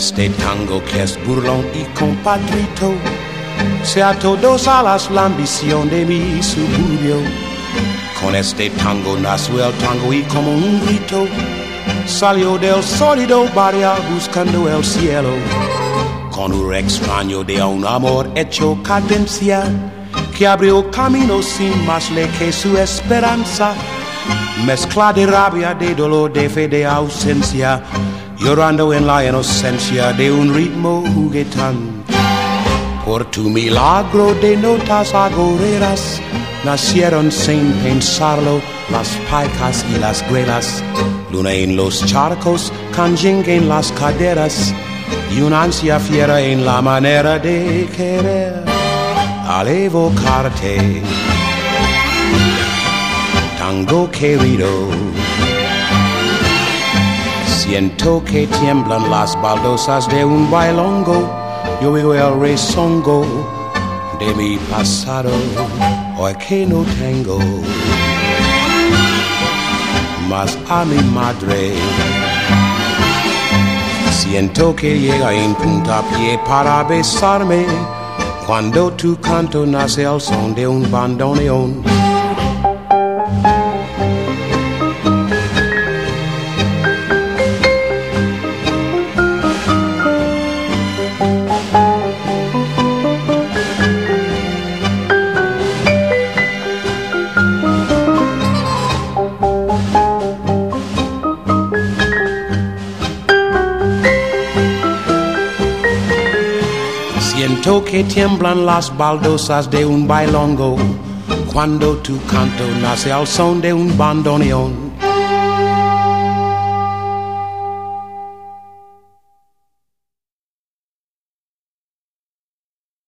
este tango que es burlón y compadrito, se a todos alas la ambición de mi suburbio. Con este tango nació el tango y como un grito salió del sólido barrio buscando el cielo. Con un extraño de un amor hecho cadencia que abrió camino sin más ley que su esperanza. Mezcla de rabia, de dolor, de fe, de ausencia, llorando en la inocencia de un ritmo juguetón. Por tu milagro de notas agoreras nacieron sin pensarlo las paicas y las grelas. Luna en los charcos, canjengue en las caderas y una ansia fiera en la manera de querer. Al evocarte, tango querido, siento que tiemblan las baldosas de un bailongo. Yo oigo el rezongo de mi pasado, hoy que no tengo más a mi madre. Siento que llega en puntapié para besarme cuando tu canto nace al son de un bandoneón. Siento que tiemblan las baldosas de un bailongo cuando tu canto nace al son de un bandoneón.